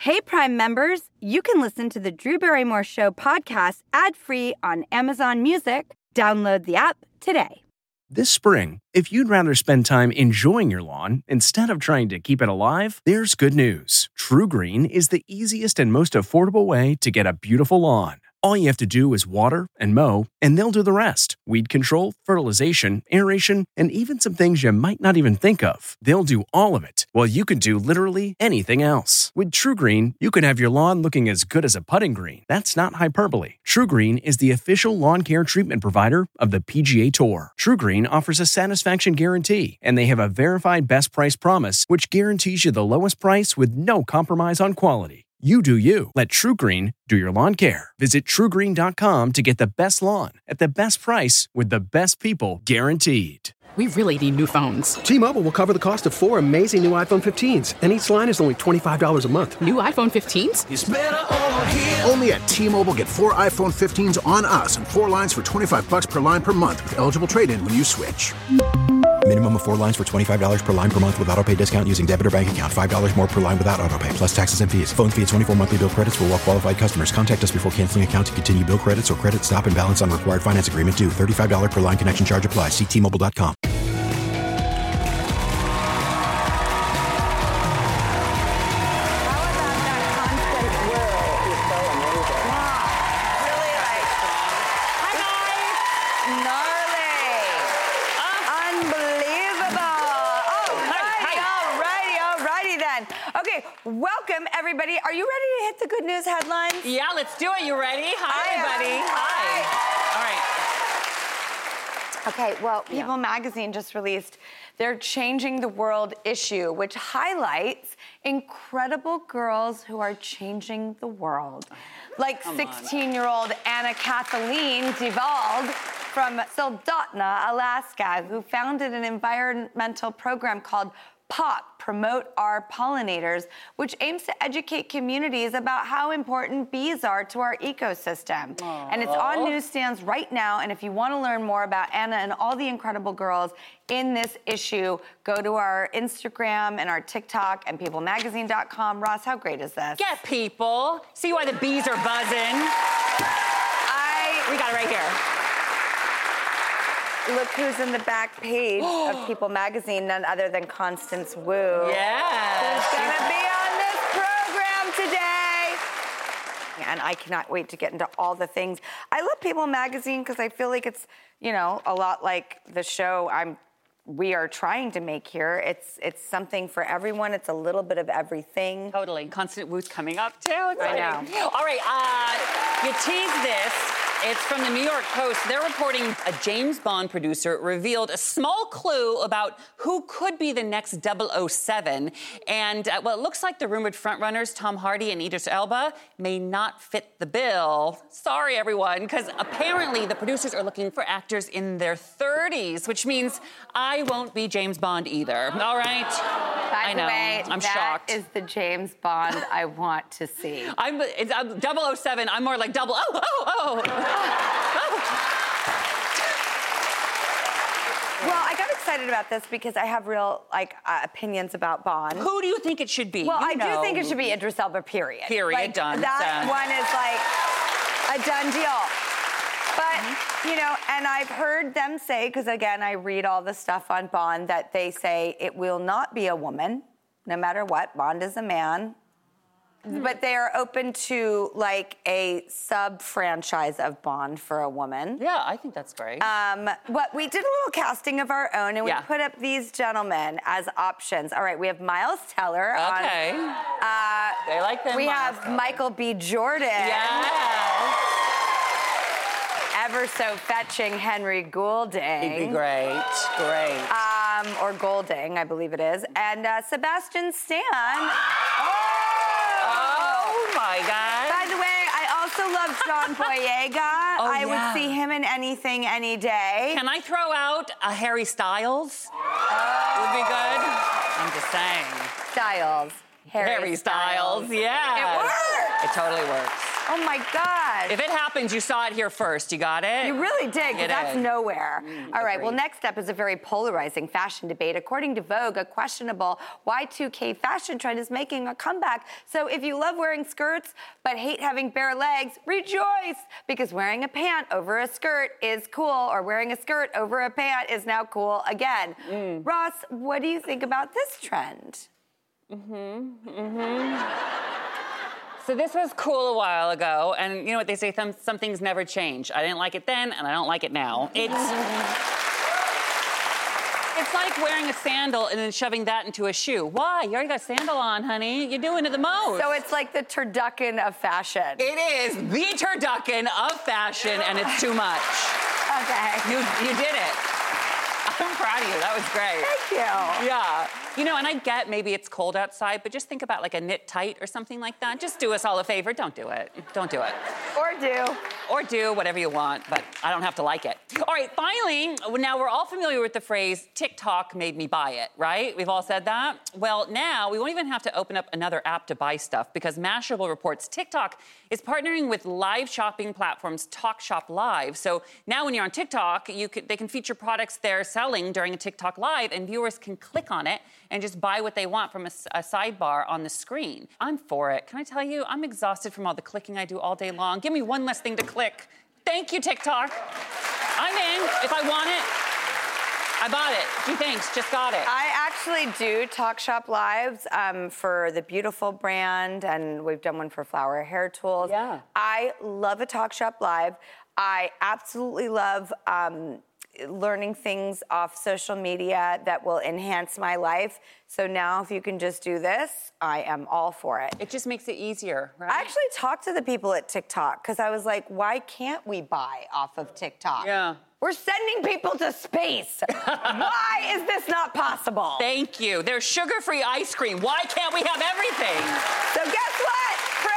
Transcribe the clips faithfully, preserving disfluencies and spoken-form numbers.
Hey, Prime members, you can listen to the Drew Barrymore Show podcast ad-free on Amazon Music. Download the app today. This spring, if you'd rather spend time enjoying your lawn instead of trying to keep it alive, there's good news. True Green is the easiest and most affordable way to get a beautiful lawn. All you have to do is water and mow, and they'll do the rest. Weed control, fertilization, aeration, and even some things you might not even think of. They'll do all of it, while you can do literally anything else. With True Green, you can have your lawn looking as good as a putting green. That's not hyperbole. True Green is the official lawn care treatment provider of the P G A Tour. True Green offers a satisfaction guarantee, and they have a verified best price promise, which guarantees you the lowest price with no compromise on quality. You do you. Let True Green do your lawn care. Visit true green dot com to get the best lawn at the best price with the best people guaranteed. We really need new phones. T-Mobile will cover the cost of four amazing new iPhone fifteens, and each line is only twenty-five dollars a month. New iPhone fifteens? It's better over here. Only at T-Mobile, get four iPhone fifteens on us and four lines for twenty-five bucks per line per month with eligible trade-in when you switch. Minimum of four lines for twenty-five dollars per line per month with autopay discount using debit or bank account. five dollars more per line without autopay, plus taxes and fees. Phone fee at twenty-four monthly bill credits for well-qualified customers. Contact us before canceling account to continue bill credits or credit stop and balance on required finance agreement due. thirty-five dollars per line connection charge applies. See T Mobile dot com. Welcome, everybody. Are you ready to hit the good news headlines? Yeah, let's do it. You ready? Hi, everybody. Hi. All right. Okay, well, People yeah. Magazine just released their Changing the World issue, which highlights incredible girls who are changing the world. Like sixteen-year-old Anna Kathleen DeVald from Soldotna, Alaska, who founded an environmental program called POP, Promote Our Pollinators, which aims to educate communities about how important bees are to our ecosystem. Aww. And it's on newsstands right now, and if you want to learn more about Anna and all the incredible girls in this issue, go to our Instagram and our TikTok and people magazine dot com. Ross, how great is this? Get people. See why the bees are buzzing. I... We got it right here. Look who's in the back page of People Magazine, none other than Constance Wu. Yeah. Who's going to be on this program today. And I cannot wait to get into all the things. I love People Magazine because I feel like it's, you know, a lot like the show I'm we are trying to make here. It's it's something for everyone. It's a little bit of everything. Totally. Constance Wu's coming up, too. I know. All right, uh, you teased this. It's from the New York Post. They're reporting a James Bond producer revealed a small clue about who could be the next double oh seven. And, uh, well, it looks like the rumored frontrunners, Tom Hardy and Idris Elba, may not fit the bill. Sorry, everyone, because apparently the producers are looking for actors in their thirties, which means I won't be James Bond either. All right? By I know. the way, I'm that shocked. is the James Bond I want to see. I'm, it's, I'm double oh seven. I'm more like double, oh, oh, oh. Well, I got excited about this because I have real like uh, opinions about Bond. Who do you think it should be? Well, you I know. do think it should be Idris Elba, period. Period, like, done. That so. one is like a done deal. But, mm-hmm. you know, and I've heard them say, because again, I read all the stuff on Bond, that they say it will not be a woman, no matter what. Bond is a man. But they are open to, like, a sub-franchise of Bond for a woman. Yeah, I think that's great. Um, but we did a little casting of our own, and we yeah. put up these gentlemen as options. All right, we have Miles Teller. Okay. On, uh, they like them. We Miles have Teller. Michael B. Jordan. Yeah. Ever so fetching Henry Goulding. He'd be great. Great. Um, or Golding, I believe it is. And uh, Sebastian Stan. Oh! Oh, my God. By the way, I also love John Boyega. Oh, I yeah. would see him in anything, any day. Can I throw out a Harry Styles? Oh. Would be good. I'm just saying. Styles. Harry, Harry Styles. Styles. Yeah. It works. It totally works. Oh my God. If it happens, you saw it here first. You got it? You really did, because that's did. nowhere. Mm, All right, agreed. well, next up is a very polarizing fashion debate. According to Vogue, a questionable Y two K fashion trend is making a comeback. So if you love wearing skirts but hate having bare legs, rejoice, because wearing a pant over a skirt is cool, or wearing a skirt over a pant is now cool again. Mm. Ross, what do you think about this trend? Mm-hmm, mm-hmm. So this was cool a while ago, and you know what they say, some, some things never change. I didn't like it then, and I don't like it now. It's, it's like wearing a sandal and then shoving that into a shoe. Why? You already got a sandal on, honey. You're doing it the most. So it's like the turducken of fashion. It is the turducken of fashion, and it's too much. Okay. You, you did it. I'm proud of you. That was great. Thank you. Yeah. You know, and I get maybe it's cold outside, but just think about like a knit tight or something like that. Just do us all a favor. Don't do it. Don't do it. Or do. Or do whatever you want, but I don't have to like it. All right, finally, now we're all familiar with the phrase, TikTok made me buy it, right? We've all said that. Well, now we won't even have to open up another app to buy stuff, because Mashable reports TikTok is partnering with live shopping platforms TalkShop Live. So now when you're on TikTok, you could, they can feature products they're selling during a TikTok Live, and viewers can click on it and just buy what they want from a, a sidebar on the screen. I'm for it. Can I tell you, I'm exhausted from all the clicking I do all day long. Give me one less thing to click. Thank you, TikTok. I'm in. If I want it, I bought it. Gee, thanks. Just got it. I actually do TalkShop Lives um, for the Beautiful brand, and we've done one for Flower Hair Tools. Yeah. I love a TalkShop Live. I absolutely love um, learning things off social media that will enhance my life. So now if you can just do this, I am all for it. It just makes it easier, right? I actually talked to the people at TikTok because I was like, why can't we buy off of TikTok? Yeah. We're sending people to space. Why is this not possible? Thank you. There's sugar-free ice cream. Why can't we have everything? So guess what?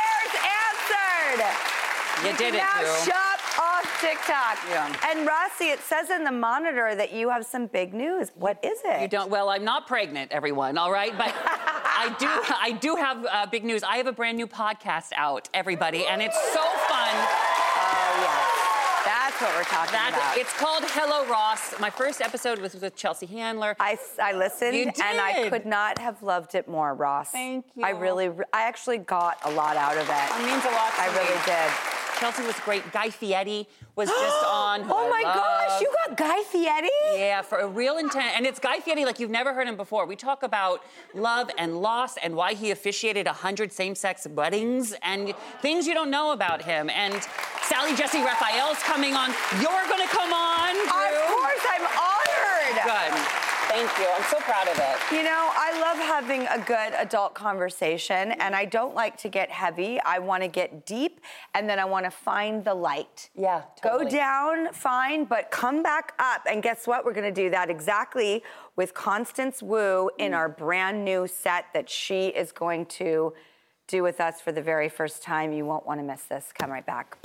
Prayers answered. You, you did it, now Drew. Shop off TikTok. Yeah. And Rossi, it says in the monitor that you have some big news. What is it? You don't. Well, I'm not pregnant, everyone. All right, but I do. I do have uh, big news. I have a brand new podcast out, everybody, and it's so fun. Oh yeah. That's what we're talking That's, about. It's called Hello, Ross. My first episode was with Chelsea Handler. I, I listened, You did. and I could not have loved it more, Ross. Thank you. I really, I actually got a lot out of it. It means a lot to I me. really did. Chelsea was great. Guy Fieri was just on. who Oh I my love. gosh, you got Guy Fieri? Yeah, for a real intent. And it's Guy Fieri like you've never heard him before. We talk about love and loss and why he officiated one hundred same-sex weddings and things you don't know about him. And Sally Jesse Raphael's coming on. You're going to come on, Drew. Of course, I'm honored. Good. Thank you. I'm so proud of it. You know, I love having a good adult conversation, and I don't like to get heavy. I want to get deep, and then I want to find the light. Yeah, totally. Go down, fine, but come back up. And guess what? We're going to do that exactly with Constance Wu in mm. our brand new set that she is going to do with us for the very first time. You won't want to miss this. Come right back.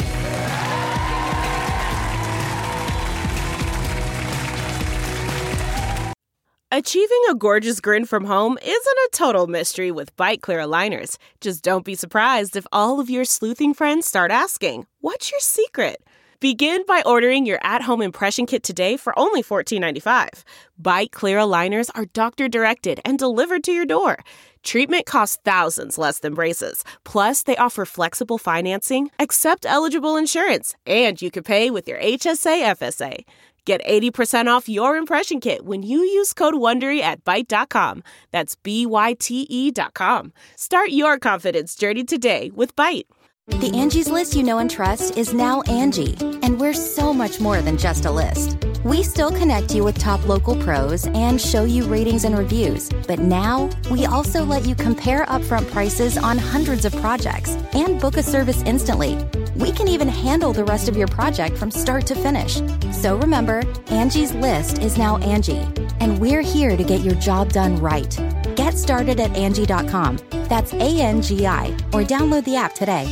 Achieving a gorgeous grin from home isn't a total mystery with Byte Clear aligners. Just don't be surprised if all of your sleuthing friends start asking, "What's your secret?" Begin by ordering your at-home impression kit today for only fourteen ninety-five. Byte Clear aligners are doctor-directed and delivered to your door. Treatment costs thousands less than braces. Plus, they offer flexible financing, accept eligible insurance, and you can pay with your H S A F S A. Get eighty percent off your impression kit when you use code WONDERY at byte dot com. That's B Y T E dot com. Start your confidence journey today with Byte. The Angie's List you know and trust is now Angie, and we're so much more than just a list. We still connect you with top local pros and show you ratings and reviews, but now we also let you compare upfront prices on hundreds of projects and book a service instantly. We can even handle the rest of your project from start to finish. So remember, Angie's List is now Angie, and we're here to get your job done right. Get started at Angie dot com. That's A N G I, or download the app today.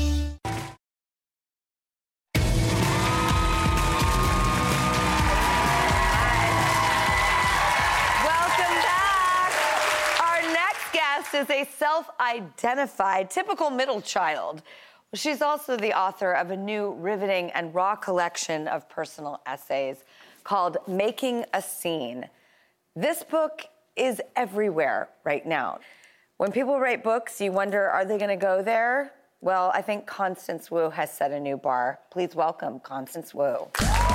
Is a self-identified typical middle child. She's also the author of a new riveting and raw collection of personal essays called Making a Scene. This book is everywhere right now. When people write books, you wonder, are they going to go there? Well, I think Constance Wu has set a new bar. Please welcome Constance Wu.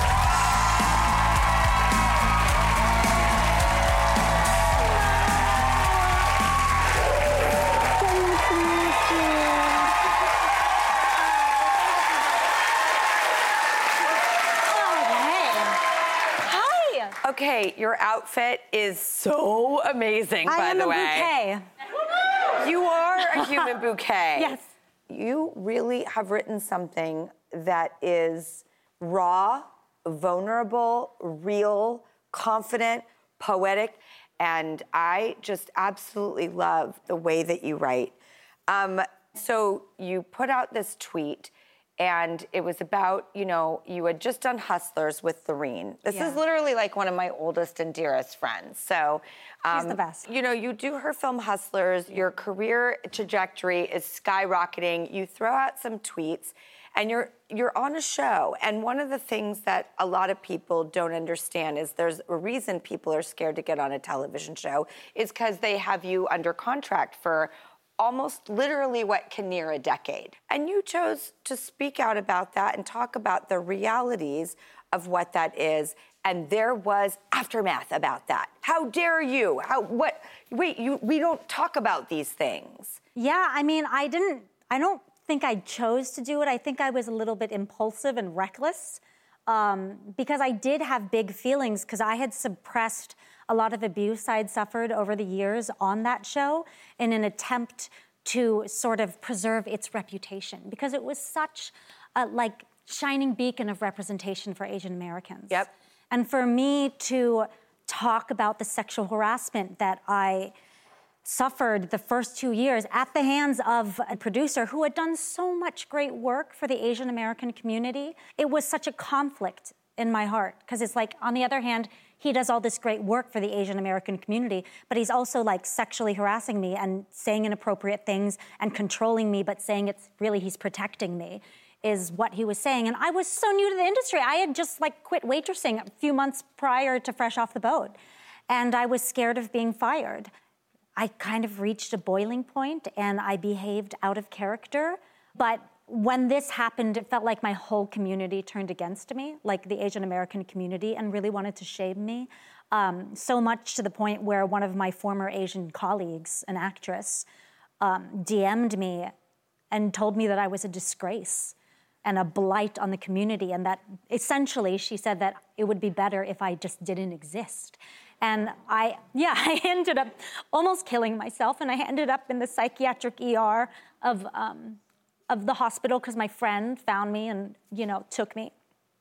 Okay, your outfit is so amazing, I by am the a way. bouquet. You are a human bouquet. Yes. You really have written something that is raw, vulnerable, real, confident, poetic, and I just absolutely love the way that you write. Um, so you put out this tweet, and it was about, you know, you had just done Hustlers with Lorene. This Yeah. is literally like one of my oldest and dearest friends. So, um, She's the best. You know, you do her film Hustlers, your career trajectory is skyrocketing. You throw out some tweets, and you're you're on a show. And one of the things that a lot of people don't understand is there's a reason people are scared to get on a television show is because they have you under contract for almost literally what can near a decade. And you chose to speak out about that and talk about the realities of what that is. And there was aftermath about that. How dare you? How, what, wait, you, we don't talk about these things. Yeah, I mean, I didn't, I don't think I chose to do it. I think I was a little bit impulsive and reckless um, because I did have big feelings because I had suppressed a lot of abuse I had suffered over the years on that show in an attempt to sort of preserve its reputation because it was such a like shining beacon of representation for Asian Americans. Yep. And for me to talk about the sexual harassment that I suffered the first two years at the hands of a producer who had done so much great work for the Asian American community, it was such a conflict in my heart because it's like, on the other hand, he does all this great work for the Asian American community, but he's also like sexually harassing me and saying inappropriate things and controlling me, but saying it's really he's protecting me, is what he was saying. And I was so new to the industry. I had just like quit waitressing a few months prior to Fresh Off the Boat. And I was scared of being fired. I kind of reached a boiling point and I behaved out of character. But when this happened, it felt like my whole community turned against me, like the Asian American community, and really wanted to shame me. Um, so much to the point where one of my former Asian colleagues, an actress, um, D M'd me and told me that I was a disgrace and a blight on the community, and that essentially she said that it would be better if I just didn't exist. And I, yeah, I ended up almost killing myself, and I ended up in the psychiatric E R of um, of the hospital because my friend found me and, you know, took me.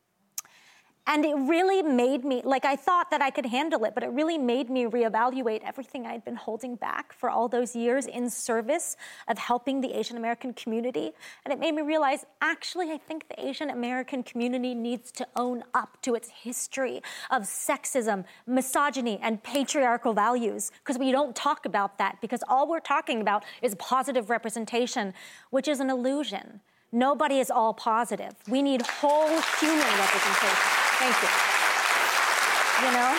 And it really made me, like I thought that I could handle it, but it really made me reevaluate everything I'd been holding back for all those years in service of helping the Asian American community. And it made me realize, actually, I think the Asian American community needs to own up to its history of sexism, misogyny, and patriarchal values, because we don't talk about that, because all we're talking about is positive representation, which is an illusion. Nobody is all positive. We need whole human representation. Thank you. You know?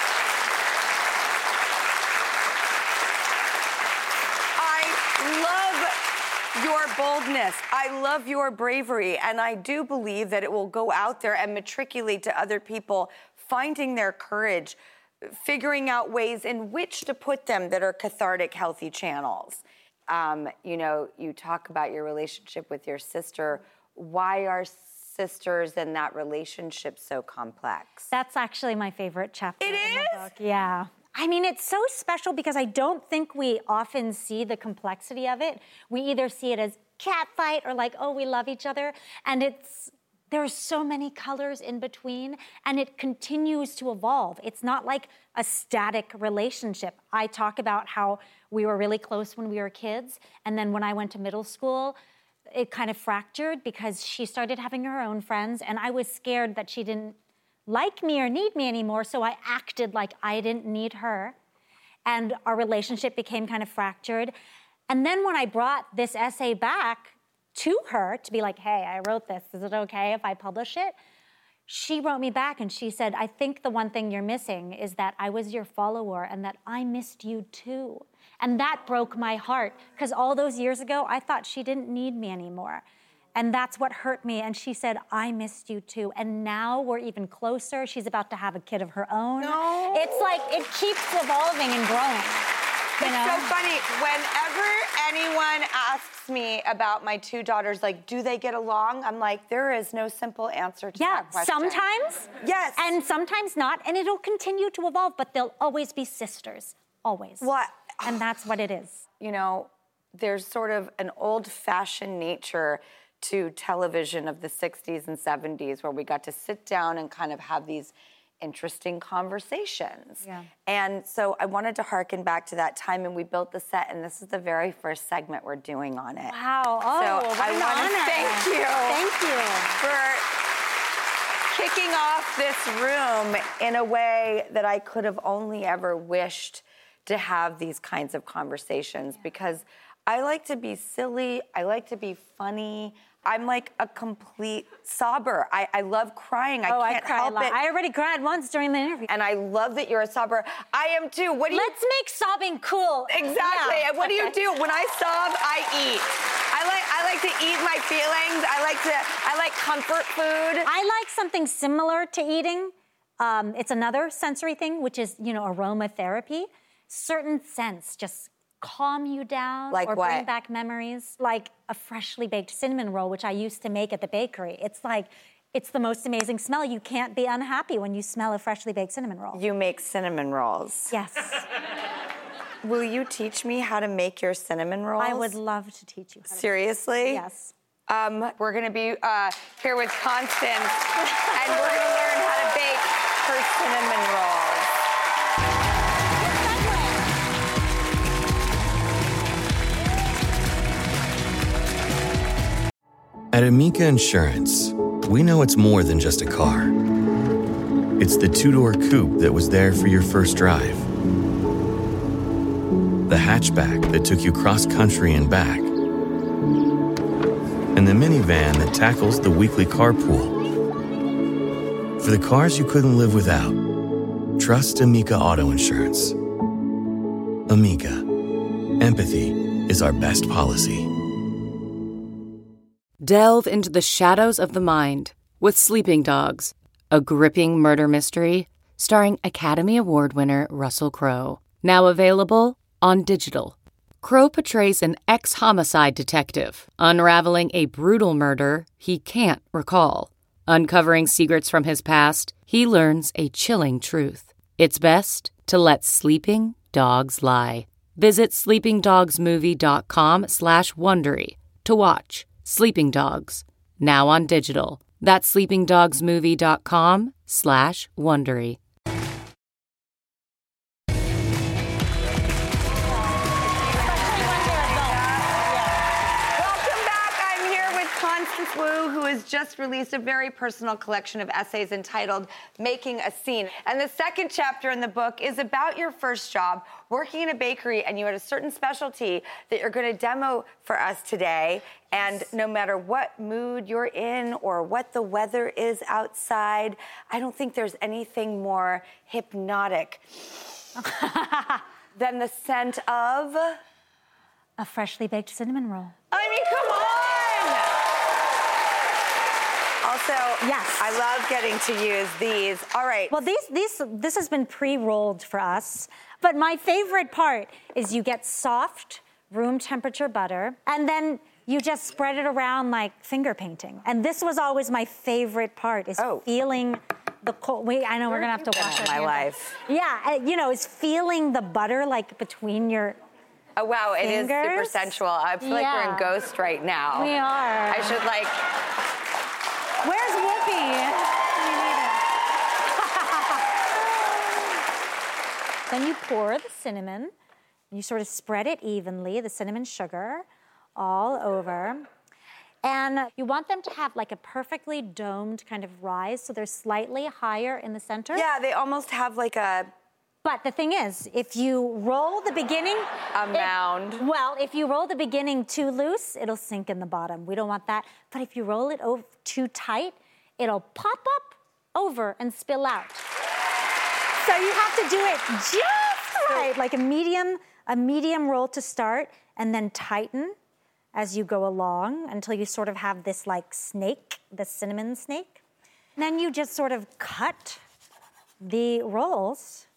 I love your boldness. I love your bravery. And I do believe that it will go out there and matriculate to other people, finding their courage, figuring out ways in which to put them that are cathartic, healthy channels. Um, you know, you talk about your relationship with your sister. Why are sisters and that relationship so complex? That's actually my favorite chapter It in is? the book. Yeah. I mean, it's so special because I don't think we often see the complexity of it. We either see it as catfight or like, oh, we love each other. And it's, there's so many colors in between, and it continues to evolve. It's not like a static relationship. I talk about how we were really close when we were kids, and then when I went to middle school, it kind of fractured because she started having her own friends, and I was scared that she didn't like me or need me anymore, so I acted like I didn't need her, and our relationship became kind of fractured. And then when I brought this essay back to her to be like, hey, I wrote this. Is it okay if I publish it? She wrote me back and she said, I think the one thing you're missing is that I was your follower and that I missed you too. And that broke my heart because all those years ago, I thought she didn't need me anymore. And that's what hurt me. And she said, I missed you too. And now we're even closer. She's about to have a kid of her own. No. It's like, it keeps evolving and growing. You It's know? so funny. Whenever anyone asks me about my two daughters, like, do they get along? I'm like, there is no simple answer to Yeah, that question. sometimes. Yes. And sometimes not. And it'll continue to evolve, but they'll always be sisters. Always. What? And that's what it is. You know, there's sort of an old-fashioned nature to television of the sixties and seventies where we got to sit down and kind of have these interesting conversations. Yeah. And so I wanted to harken back to that time, and we built the set, and this is the very first segment we're doing on it. Wow. Oh, so what I an want honor. to thank you. Thank you. For kicking off this room in a way that I could have only ever wished to have these kinds of conversations, yeah. because I like to be silly, I like to be funny. I'm like a complete sobber. I, I love crying. I oh, can't I cry help a lot. it. I already cried once during the interview. And I love that you're a sobber. I am too. What do you? Let's make sobbing cool. Exactly. Yeah. And what do you do? When I sob, I eat. I like I like to eat my feelings. I like to I like comfort food. I like something similar to eating. Um, it's another sensory thing, which is, you know, aromatherapy. Certain scents just calm you down like or what? bring back memories. Like a freshly baked cinnamon roll, which I used to make at the bakery. It's like, it's the most amazing smell. You can't be unhappy when you smell a freshly baked cinnamon roll. You make cinnamon rolls. Yes. Will you teach me how to make your cinnamon rolls? I would love to teach you. How to Seriously? Yes. Um, we're gonna be uh, here with Constance, and we're gonna learn how to bake her cinnamon rolls. At Amica Insurance, we know it's more than just a car. It's the two-door coupe that was there for your first drive, the hatchback that took you cross-country and back, and the minivan that tackles the weekly carpool. For the cars you couldn't live without, trust Amica Auto Insurance. Amica. Empathy is our best policy. Delve into the shadows of the mind with Sleeping Dogs, a gripping murder mystery starring Academy Award winner Russell Crowe. Now available on digital. Crowe portrays an ex-homicide detective unraveling a brutal murder he can't recall. Uncovering secrets from his past, he learns a chilling truth. It's best to let sleeping dogs lie. Visit sleepingdogsmovie.com slash Wondery to watch Sleeping Dogs, now on digital. That's sleepingdogsmovie.com slash Wondery. Constance Wu, who has just released a very personal collection of essays entitled Making a Scene. And the second chapter in the book is about your first job working in a bakery, and you had a certain specialty that you're going to demo for us today. And no matter what mood you're in or what the weather is outside, I don't think there's anything more hypnotic than the scent of a freshly baked cinnamon roll. I mean, come on! Also, yes, I love getting to use these. All right. Well, these, these, this has been pre-rolled for us, but my favorite part is you get soft, room temperature butter, and then you just spread it around like finger painting. And this was always my favorite part, is oh. feeling the cold. Wait, I know we're gonna have to wash it. My life. Yeah, you know, is feeling the butter like between your Oh, wow, it fingers. Is super sensual. I feel yeah. like we're in Ghost right now. We are. I should like... Where's Whoopi? We need it. Then you pour the cinnamon, and you sort of spread it evenly, the cinnamon sugar, all over. And you want them to have like a perfectly domed kind of rise, so they're slightly higher in the center. Yeah, they almost have like a... But the thing is, if you roll the beginning... A mound. It, well, if you roll the beginning too loose, it'll sink in the bottom. We don't want that. But if you roll it over too tight, it'll pop up over and spill out. So you have to do it just right, like a medium, a medium roll to start, and then tighten as you go along until you sort of have this like snake, the cinnamon snake. And then you just sort of cut the rolls.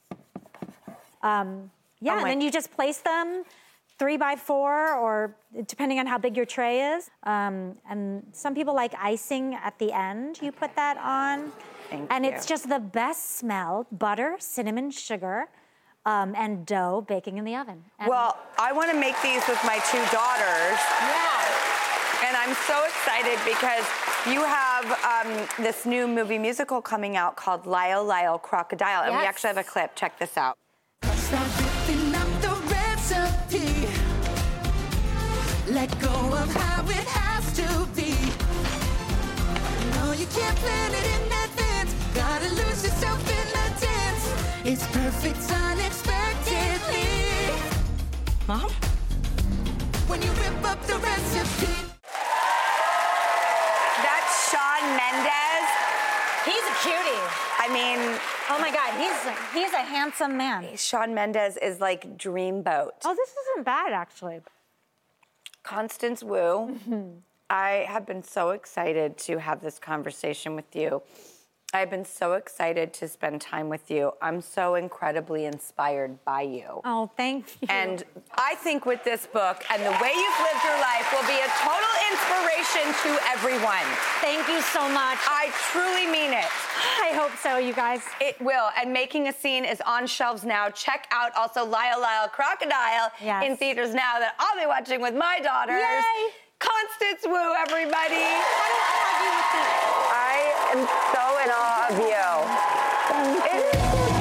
Um, yeah, oh and then you just place them three by four, or depending on how big your tray is. Um, and some people like icing at the end. You put that on. Thank and you. It's just the best smell, butter, cinnamon, sugar, um, and dough baking in the oven. And well, I want to make these with my two daughters. Yeah. And I'm so excited because you have um, this new movie musical coming out called Lyle, Lyle, Crocodile. And Yes. we actually have a clip. Check this out. Let go of how it has to be. No, you can't plan it in advance. Gotta lose yourself in the dance. It's perfect unexpectedly. Mom? When you rip up the recipe. That's Shawn Mendes. He's a cutie. I mean... Oh my God, he's, he's a handsome man. Shawn Mendes is like Dreamboat. Oh, this isn't bad, actually. Constance Wu, I have been so excited to have this conversation with you. I've been so excited to spend time with you. I'm so incredibly inspired by you. Oh, thank you. And I think with this book and the way you've lived your life will be a total inspiration to everyone. Thank you so much. I truly mean it. I hope so, you guys. It will. And Making a Scene is on shelves now. Check out also Lyle, Lyle, Crocodile Yes. in theaters now that I'll be watching with my daughters. Yay! Constance Wu, everybody. I am so in awe of you. It's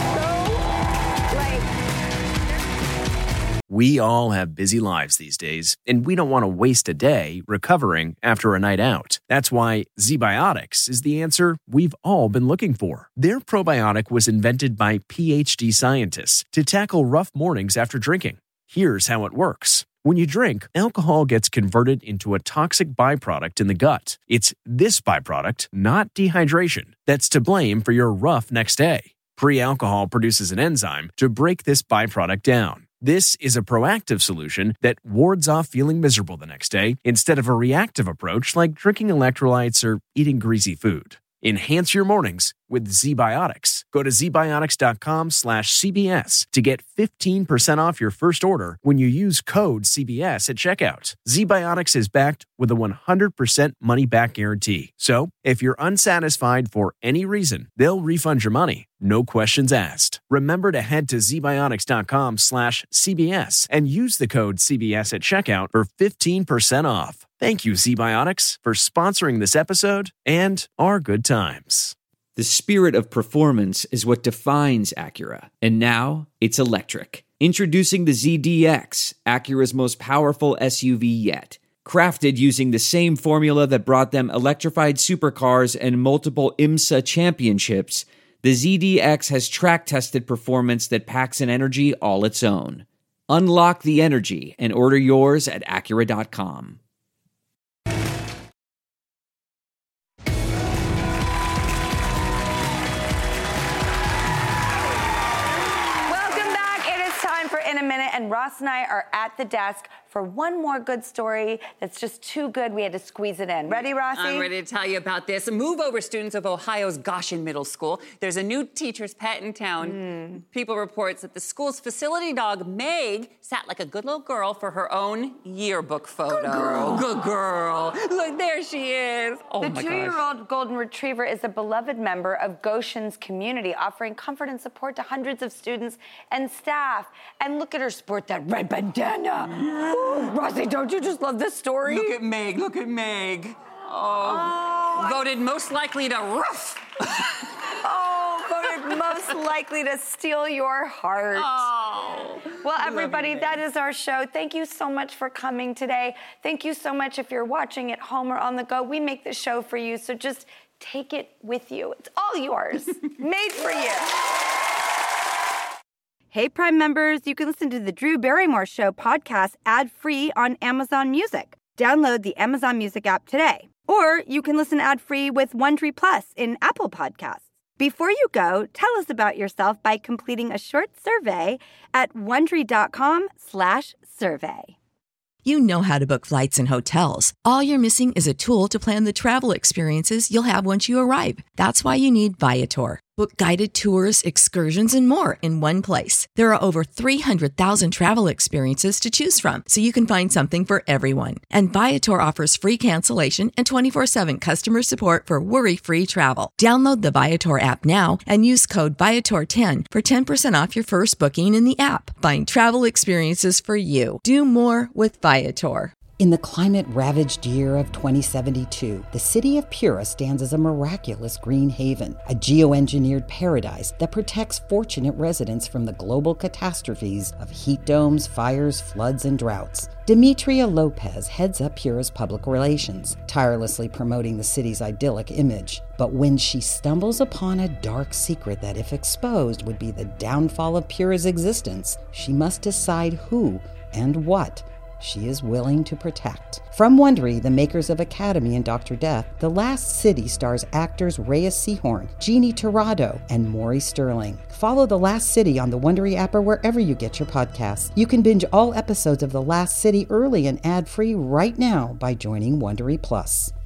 so, like... We all have busy lives these days, and we don't want to waste a day recovering after a night out. That's why ZBiotics is the answer we've all been looking for. Their probiotic was invented by PhD scientists to tackle rough mornings after drinking. Here's how it works. When you drink, alcohol gets converted into a toxic byproduct in the gut. It's this byproduct, not dehydration, that's to blame for your rough next day. Pre-alcohol produces an enzyme to break this byproduct down. This is a proactive solution that wards off feeling miserable the next day instead of a reactive approach like drinking electrolytes or eating greasy food. Enhance your mornings with ZBiotics. Go to zbiotics.com slash CBS to get fifteen percent off your first order when you use code C B S at checkout. ZBiotics is backed with a one hundred percent money-back guarantee. So, if you're unsatisfied for any reason, they'll refund your money. No questions asked. Remember to head to zbiotics.com slash CBS and use the code C B S at checkout for fifteen percent off. Thank you, ZBiotics, for sponsoring this episode and our good times. The spirit of performance is what defines Acura, and now it's electric. Introducing the Z D X, Acura's most powerful S U V yet. Crafted using the same formula that brought them electrified supercars and multiple IMSA championships, the Z D X has track-tested performance that packs an energy all its own. Unlock the energy and order yours at Acura dot com. In a minute, and Ross and I are at the desk for one more good story that's just too good we had to squeeze it in. Ready, Rossi? I'm ready to tell you about this. Move over students of Ohio's Goshen Middle School. There's a new teacher's pet in town. Mm. People reports that the school's facility dog, Meg, sat like a good little girl for her own yearbook photo. Good girl. Good girl. Look, there she is. Oh, the my two-year-old gosh. golden retriever is a beloved member of Goshen's community, offering comfort and support to hundreds of students and staff. And look at her sport that red bandana. Ooh, Rossi, don't you just love this story? Look at Meg, look at Meg. Oh, oh voted I... most likely to roof. Oh, voted most likely to steal your heart. Oh. Well, everybody, that is our show. Thank you so much for coming today. Thank you so much if you're watching at home or on the go. We make the show for you, so just take it with you. It's all yours. Made for you. Hey, Prime members, you can listen to the Drew Barrymore Show podcast ad-free on Amazon Music. Download the Amazon Music app today. Or you can listen ad-free with Wondery Plus in Apple Podcasts. Before you go, tell us about yourself by completing a short survey at Wondery.com slash survey. You know how to book flights and hotels. All you're missing is a tool to plan the travel experiences you'll have once you arrive. That's why you need Viator. Book guided tours, excursions, and more in one place. There are over three hundred thousand travel experiences to choose from, so you can find something for everyone. And Viator offers free cancellation and twenty-four seven customer support for worry-free travel. Download the Viator app now and use code Viator ten for ten percent off your first booking in the app. Find travel experiences for you. Do more with Viator. In the climate-ravaged year of twenty seventy-two, the city of Pura stands as a miraculous green haven, a geoengineered paradise that protects fortunate residents from the global catastrophes of heat domes, fires, floods, and droughts. Demetria Lopez heads up Pura's public relations, tirelessly promoting the city's idyllic image. But when she stumbles upon a dark secret that, if exposed, would be the downfall of Pura's existence, she must decide who and what she is willing to protect. From Wondery, the makers of Academy and Doctor Death, The Last City stars actors Reyes Sehorn, Jeannie Torrado, and Maury Sterling. Follow The Last City on the Wondery app or wherever you get your podcasts. You can binge all episodes of The Last City early and ad-free right now by joining Wondery Plus.